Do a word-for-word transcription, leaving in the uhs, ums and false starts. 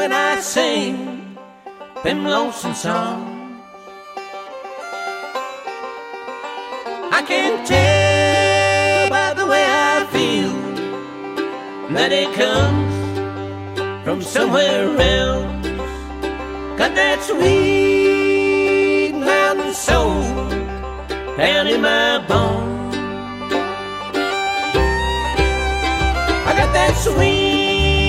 when I sing them lonesome songs. I can tell by the way I feel that it comes from somewhere else. Got that sweet mountain soul down in my bones. I got that sweet